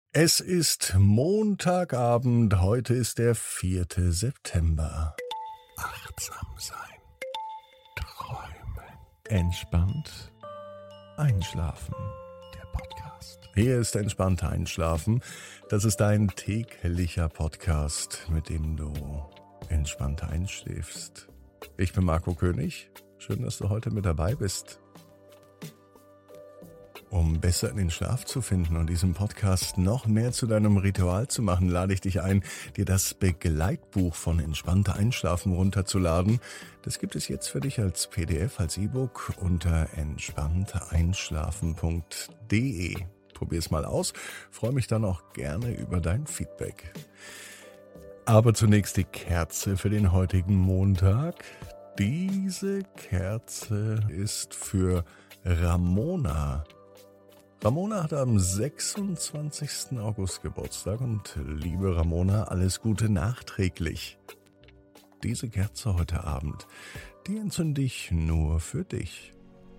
Es ist Montagabend, heute ist der 4. September. Achtsam sein, träumen, entspannt einschlafen. Der Podcast. Hier ist entspannt einschlafen. Das ist dein täglicher Podcast, mit dem du entspannt einschläfst. Ich bin Marco König. Schön, dass du heute mit dabei bist. Um besser in den Schlaf zu finden und diesen Podcast noch mehr zu deinem Ritual zu machen, lade ich dich ein, dir das Begleitbuch von Entspannter Einschlafen runterzuladen. Das gibt es jetzt für dich als PDF, als E-Book unter entspanntereinschlafen.de. Probier's mal aus, freue mich dann auch gerne über dein Feedback. Aber zunächst die Kerze für den heutigen Montag. Diese Kerze ist für Ramona. Ramona hat am 26. August Geburtstag und liebe Ramona, alles Gute nachträglich. Diese Kerze heute Abend, die entzünde ich nur für dich.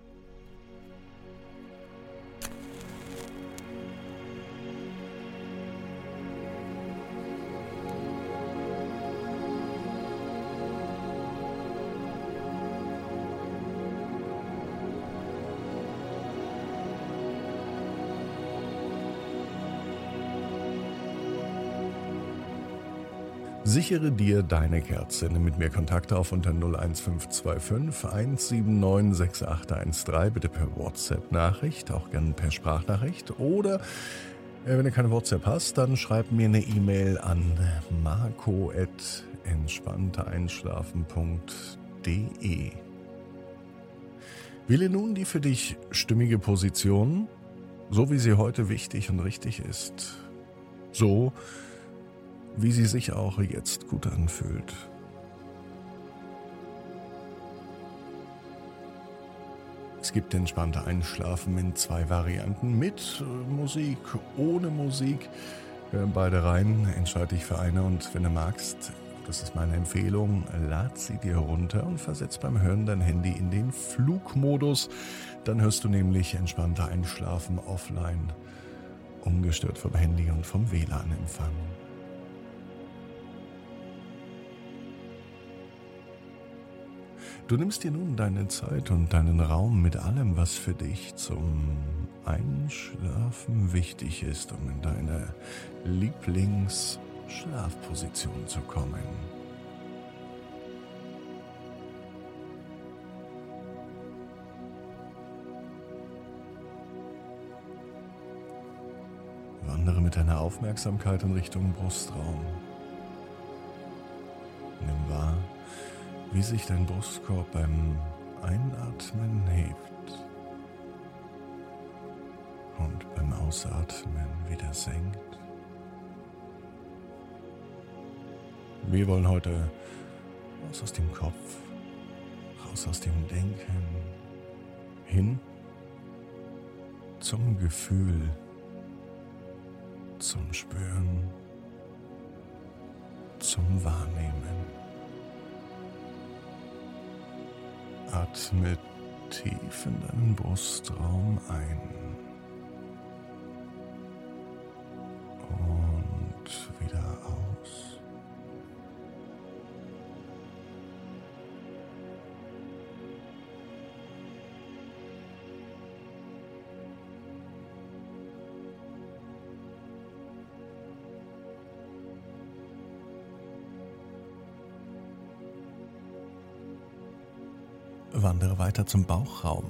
Sichere dir deine Kerze. Nimm mit mir Kontakt auf unter 01525 179 6813, bitte per WhatsApp-Nachricht, auch gerne per Sprachnachricht. Oder wenn du keine WhatsApp hast, dann schreib mir eine E-Mail an marco@entspanntereinschlafen.de. Wähle nun die für dich stimmige Position, so wie sie heute wichtig und richtig ist. So wie sie sich auch jetzt gut anfühlt. Es gibt entspannte Einschlafen in 2 Varianten, mit Musik, ohne Musik. Hören beide rein, entscheide dich für eine und wenn du magst, das ist meine Empfehlung, lad sie dir runter und versetz beim Hören dein Handy in den Flugmodus. Dann hörst du nämlich entspannter Einschlafen offline, ungestört vom Handy und vom WLAN-Empfang. Du nimmst dir nun deine Zeit und deinen Raum mit allem, was für dich zum Einschlafen wichtig ist, um in deine Lieblingsschlafposition zu kommen. Wandere mit deiner Aufmerksamkeit in Richtung Brustraum. Nimm wahr, wie sich dein Brustkorb beim Einatmen hebt und beim Ausatmen wieder senkt. Wir wollen heute raus aus dem Kopf, raus aus dem Denken, hin zum Gefühl, zum Spüren, zum Wahrnehmen. Atme tief in deinen Brustraum ein und wieder aus. Wandere weiter zum Bauchraum.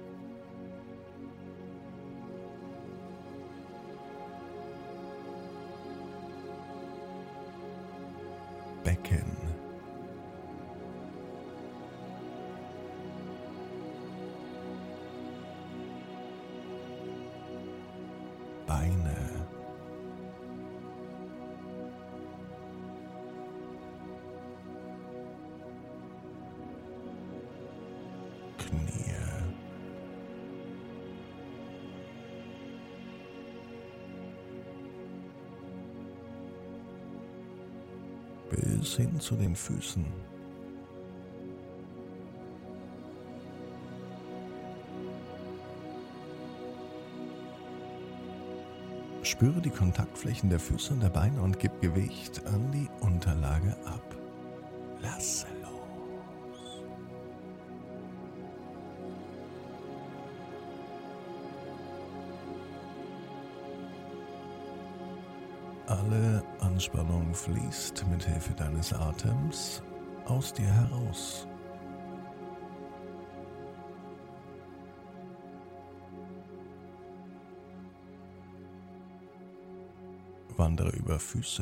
Becken. Beine. Knie. Bis hin zu den Füßen. Spüre die Kontaktflächen der Füße und der Beine und gib Gewicht an die Unterlage ab. Lasse los. Alle Anspannung fließt mit Hilfe deines Atems aus dir heraus. Wandere über Füße,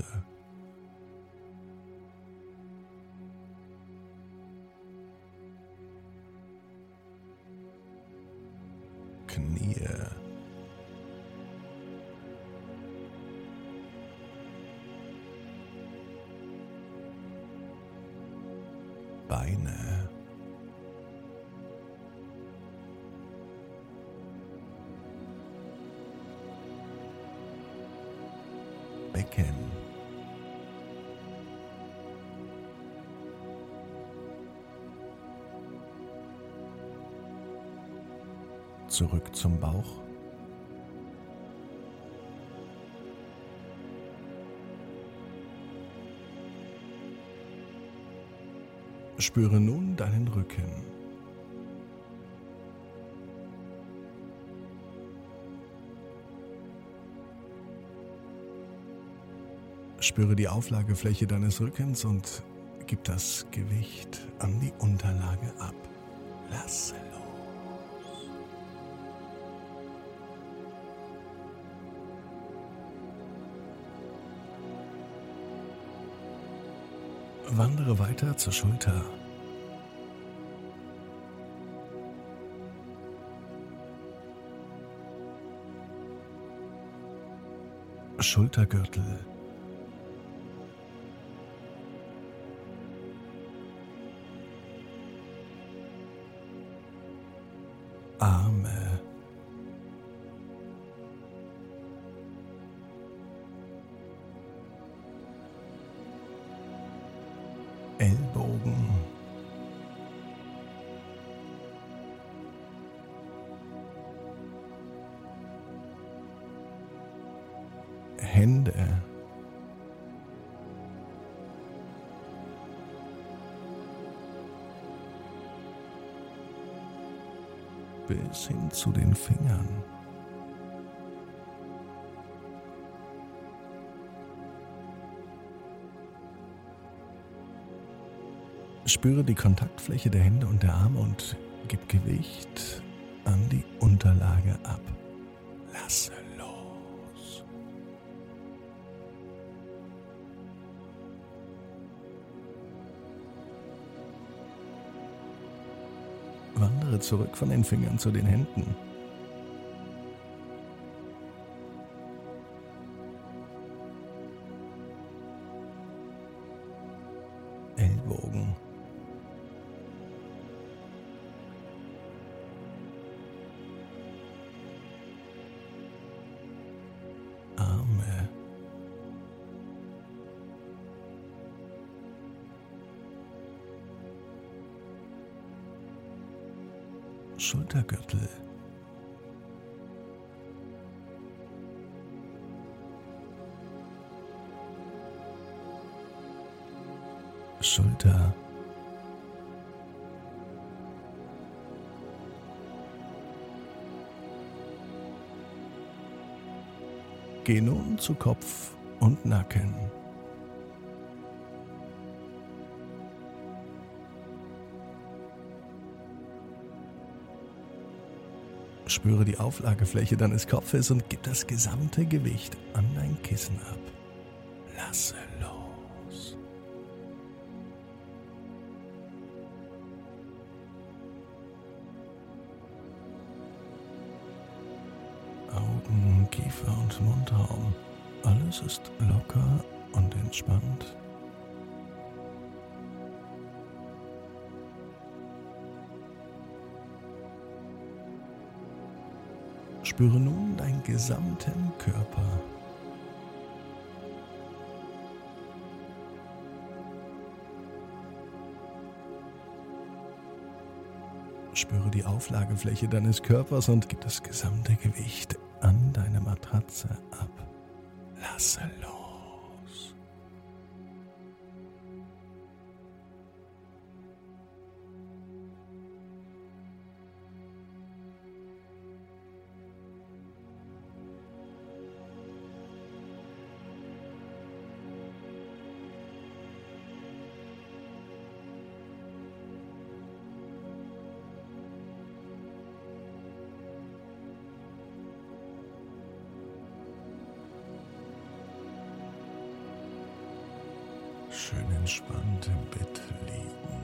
Knie, Beine, Becken, zurück zum Bauch, spüre nun deinen Rücken. Spüre die Auflagefläche deines Rückens und gib das Gewicht an die Unterlage ab. Lasse los. Wandere weiter zur Schulter. Schultergürtel. Arme, Ellbogen, Hände, bis hin zu den Fingern. Spüre die Kontaktfläche der Hände und der Arme und gib Gewicht an die Unterlage ab. Lasse los. Wandere zurück von den Fingern zu den Händen. Ellbogen. Arme. Schultergürtel. Schulter. Geh nun zu Kopf und Nacken. Spüre die Auflagefläche deines Kopfes und gib das gesamte Gewicht an dein Kissen ab. Lasse los. Augen, Kiefer und Mundraum. Alles ist locker und entspannt. Spüre nun deinen gesamten Körper. Spüre die Auflagefläche deines Körpers und gib das gesamte Gewicht an deine Matratze ab. lasse los. Schön entspannt im Bett liegen.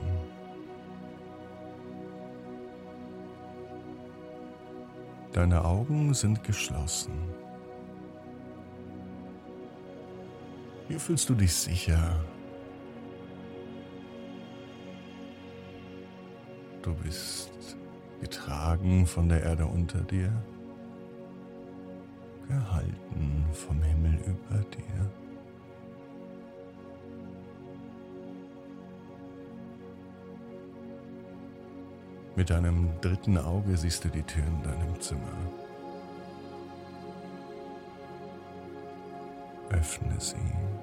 Deine Augen sind geschlossen. Hier fühlst du dich sicher. Du bist getragen von der Erde unter dir, gehalten vom Himmel über dir. Mit deinem dritten Auge siehst du die Tür in deinem Zimmer. Öffne sie.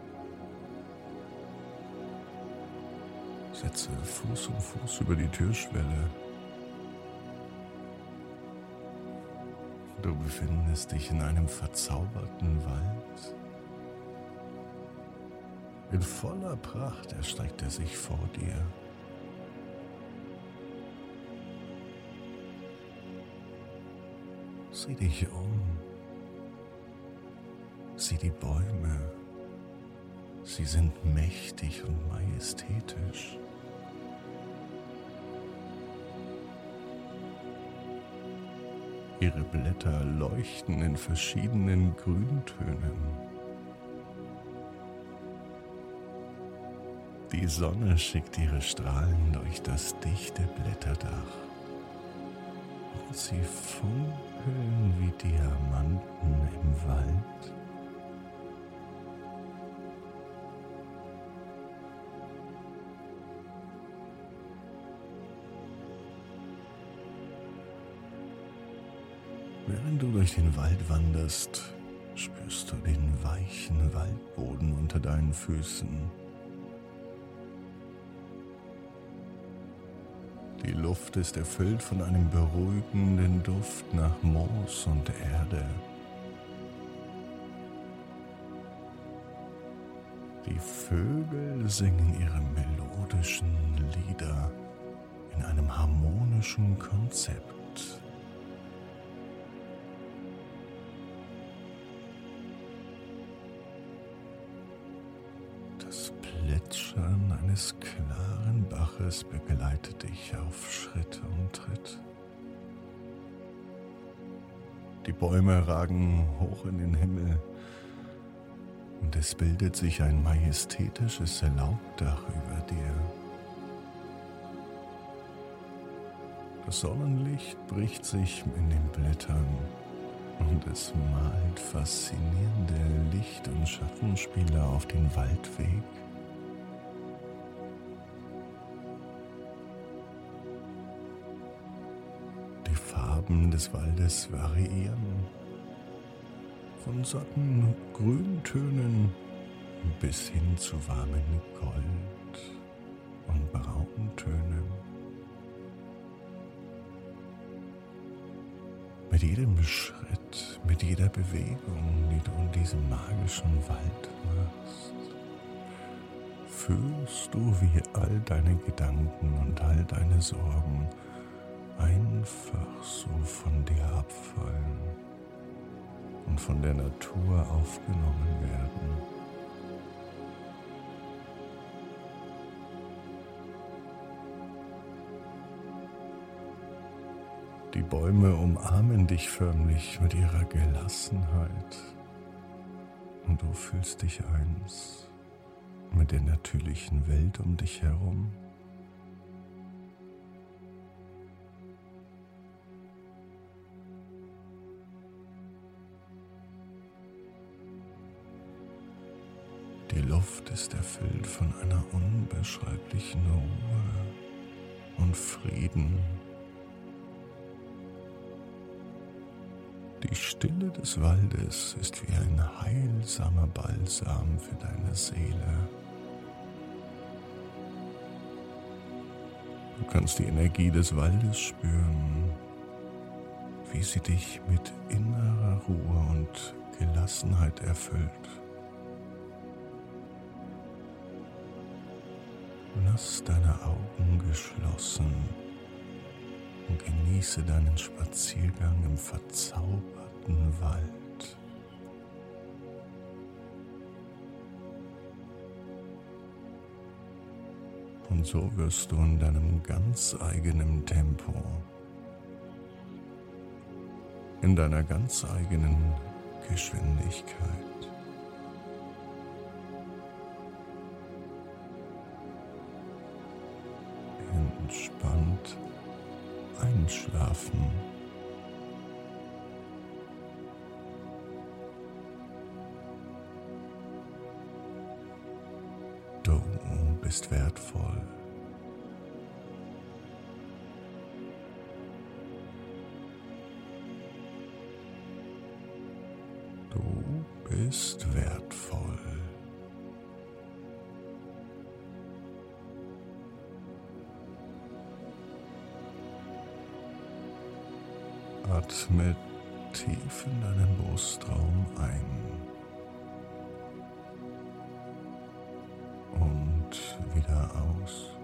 Setze Fuß um Fuß über die Türschwelle. Du befindest dich in einem verzauberten Wald. In voller Pracht erstreckt er sich vor dir. Sieh dich um. Sieh die Bäume. Sie sind mächtig und majestätisch. Ihre Blätter leuchten in verschiedenen Grüntönen. Die Sonne schickt ihre Strahlen durch das dichte Blätterdach. Und sie funkeln wie Diamanten im Wald. Während du durch den Wald wanderst, spürst du den weichen Waldboden unter deinen Füßen. Die Luft ist erfüllt von einem beruhigenden Duft nach Moos und Erde. Die Vögel singen ihre melodischen Lieder in einem harmonischen Konzept. Das Plätschern eines klaren Baches begleitet dich auf Schritt und Tritt. Die Bäume ragen hoch in den Himmel und es bildet sich ein majestätisches Laubdach über dir. Das Sonnenlicht bricht sich in den Blättern und es malt faszinierende Licht- und Schattenspiele auf den Waldweg. Die Farben des Waldes variieren, von satten Grüntönen bis hin zu warmen Gold- und Brauntönen. Mit jedem Schritt, mit jeder Bewegung, die du in diesem magischen Wald machst, fühlst du, wie all deine Gedanken und all deine Sorgen einfach so von dir abfallen und von der Natur aufgenommen werden. Die Bäume umarmen dich förmlich mit ihrer Gelassenheit und du fühlst dich eins mit der natürlichen Welt um dich herum. Die Luft ist erfüllt von einer unbeschreiblichen Ruhe und Frieden. Die Stille des Waldes ist wie ein heilsamer Balsam für deine Seele. Du kannst die Energie des Waldes spüren, wie sie dich mit innerer Ruhe und Gelassenheit erfüllt. Lass deine Augen geschlossen und genieße deinen Spaziergang im verzauberten Wald. Und so wirst du in deinem ganz eigenen Tempo, in deiner ganz eigenen Geschwindigkeit entspannt einschlafen. Du bist wertvoll. Du bist wertvoll. Atme tief in deinen Brustraum ein und wieder aus.